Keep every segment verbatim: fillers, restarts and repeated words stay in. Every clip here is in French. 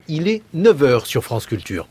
Il est neuf heures sur France Culture.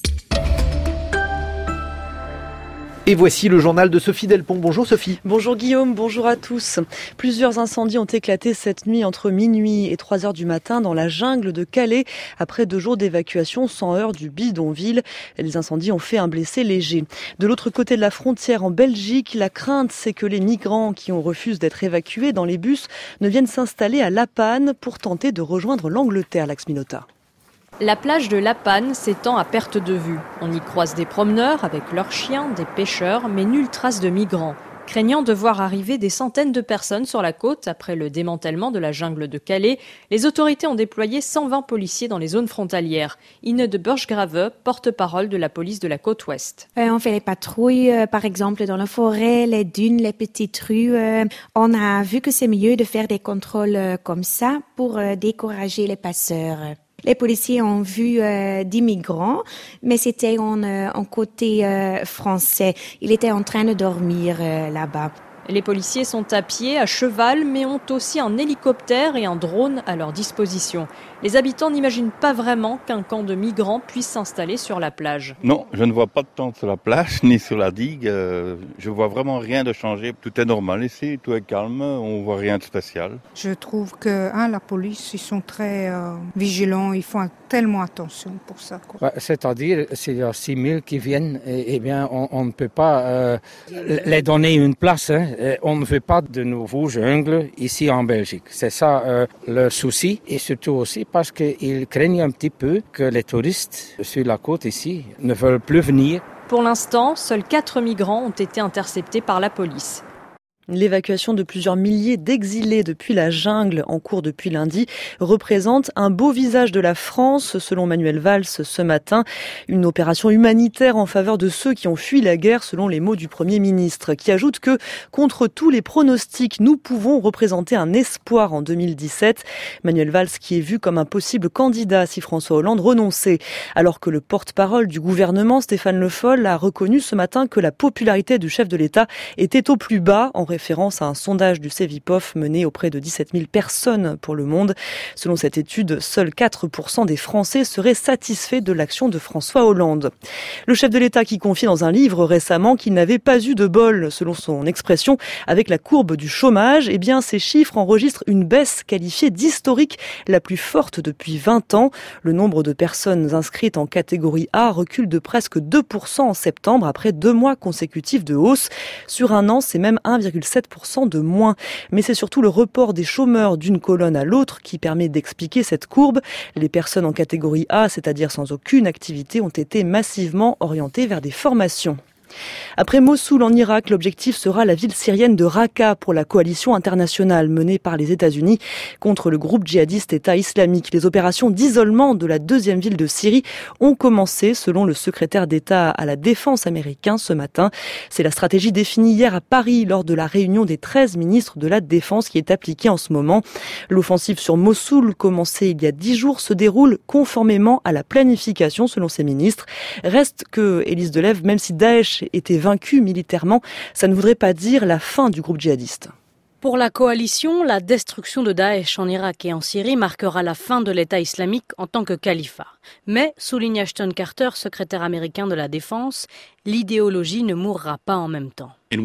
Et voici le journal de Sophie Delpont. Bonjour Sophie. Bonjour Guillaume, bonjour à tous. Plusieurs incendies ont éclaté cette nuit entre minuit et trois heures du matin dans la jungle de Calais après deux jours d'évacuation sans heurts du bidonville. Les incendies ont fait un blessé léger. De l'autre côté de la frontière en Belgique, la crainte c'est que les migrants qui ont refusé d'être évacués dans les bus ne viennent s'installer à La Panne pour tenter de rejoindre l'Angleterre, Lax Minota. La plage de La Panne s'étend à perte de vue. On y croise des promeneurs avec leurs chiens, des pêcheurs, mais nulle trace de migrants. Craignant de voir arriver des centaines de personnes sur la côte après le démantèlement de la jungle de Calais, les autorités ont déployé cent vingt policiers dans les zones frontalières. Ine de Burchgrave, porte-parole de la police de la côte ouest. Euh, on fait les patrouilles, euh, par exemple, dans la forêt, les dunes, les petites rues. Euh, on a vu que c'est mieux de faire des contrôles euh, comme ça pour euh, décourager les passeurs. Les policiers ont vu euh, dix migrants, mais c'était en, euh, en côté euh, français. Il était en train de dormir euh, là-bas. Les policiers sont à pied, à cheval, mais ont aussi un hélicoptère et un drone à leur disposition. Les habitants n'imaginent pas vraiment qu'un camp de migrants puisse s'installer sur la plage. Non, je ne vois pas de tente sur la plage, ni sur la digue. Euh, je vois vraiment rien de changé. Tout est normal ici, tout est calme, on voit rien de spécial. Je trouve que hein, la police, ils sont très euh, vigilants, ils font tellement attention pour ça. Quoi. Ouais, c'est-à-dire, s'il y a six mille qui viennent, eh, eh bien, on, on ne peut pas euh, les donner une place. Hein. On ne veut pas de nouveaux jungles ici en Belgique. C'est ça euh, le souci. Et surtout aussi parce qu'ils craignent un petit peu que les touristes sur la côte ici ne veulent plus venir. Pour l'instant, seuls quatre migrants ont été interceptés par la police. L'évacuation de plusieurs milliers d'exilés depuis la jungle en cours depuis lundi représente un beau visage de la France, selon Manuel Valls ce matin. Une opération humanitaire en faveur de ceux qui ont fui la guerre, selon les mots du Premier ministre, qui ajoute que, contre tous les pronostics, nous pouvons représenter un espoir en deux mille dix-sept. Manuel Valls qui est vu comme un possible candidat si François Hollande renonçait. Alors que le porte-parole du gouvernement, Stéphane Le Foll, a reconnu ce matin que la popularité du chef de l'État était au plus bas, en référence à un sondage du Cevipof mené auprès de dix-sept mille personnes pour Le Monde. Selon cette étude, seuls quatre pour cent des Français seraient satisfaits de l'action de François Hollande. Le chef de l'État qui confie dans un livre récemment qu'il n'avait pas eu de bol, selon son expression, avec la courbe du chômage, eh bien ces chiffres enregistrent une baisse qualifiée d'historique, la plus forte depuis vingt ans. Le nombre de personnes inscrites en catégorie A recule de presque deux pour cent en septembre après deux mois consécutifs de hausse. Sur un an, c'est même un virgule sept pour cent de moins. Mais c'est surtout le report des chômeurs d'une colonne à l'autre qui permet d'expliquer cette courbe. Les personnes en catégorie A, c'est-à-dire sans aucune activité, ont été massivement orientées vers des formations. Après Mossoul en Irak, l'objectif sera la ville syrienne de Raqqa pour la coalition internationale menée par les États-Unis contre le groupe djihadiste État islamique. Les opérations d'isolement de la deuxième ville de Syrie ont commencé selon le secrétaire d'État à la défense américain ce matin. C'est la stratégie définie hier à Paris lors de la réunion des treize ministres de la Défense qui est appliquée en ce moment. L'offensive sur Mossoul, commencée il y a dix jours, se déroule conformément à la planification selon ces ministres. Reste que, Élise Delève, même si Daesh était vaincu militairement, ça ne voudrait pas dire la fin du groupe djihadiste. Pour la coalition, la destruction de Daesh en Irak et en Syrie marquera la fin de l'État islamique en tant que califat. Mais, souligne Ashton Carter, secrétaire américain de la Défense, l'idéologie ne mourra pas en même temps. Nous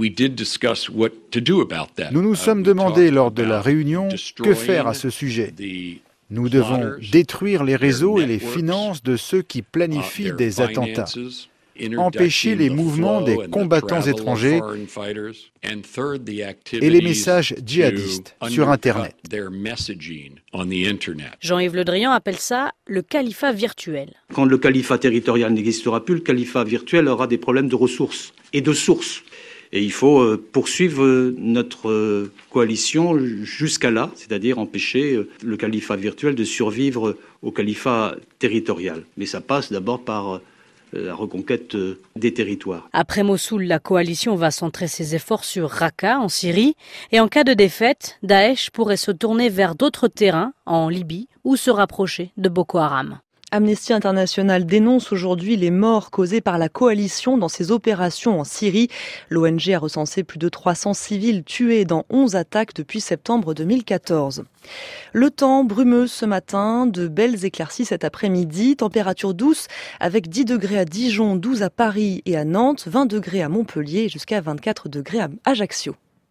nous sommes demandé lors de la réunion que faire à ce sujet. Nous devons détruire les réseaux et les finances de ceux qui planifient des attentats, empêcher les mouvements des combattants étrangers et les messages djihadistes sur Internet. Jean-Yves Le Drian appelle ça le califat virtuel. Quand le califat territorial n'existera plus, le califat virtuel aura des problèmes de ressources et de sources. Et il faut poursuivre notre coalition jusqu'à là, c'est-à-dire empêcher le califat virtuel de survivre au califat territorial. Mais ça passe d'abord par la reconquête des territoires. Après Mossoul, la coalition va centrer ses efforts sur Raqqa, en Syrie. Et en cas de défaite, Daesh pourrait se tourner vers d'autres terrains, en Libye, ou se rapprocher de Boko Haram. Amnesty International dénonce aujourd'hui les morts causées par la coalition dans ses opérations en Syrie. L'O N G a recensé plus de trois cents civils tués dans onze attaques depuis septembre deux mille quatorze. Le temps brumeux ce matin, de belles éclaircies cet après-midi, température douce avec dix degrés à Dijon, douze à Paris et à Nantes, vingt degrés à Montpellier jusqu'à vingt-quatre degrés à Ajaccio.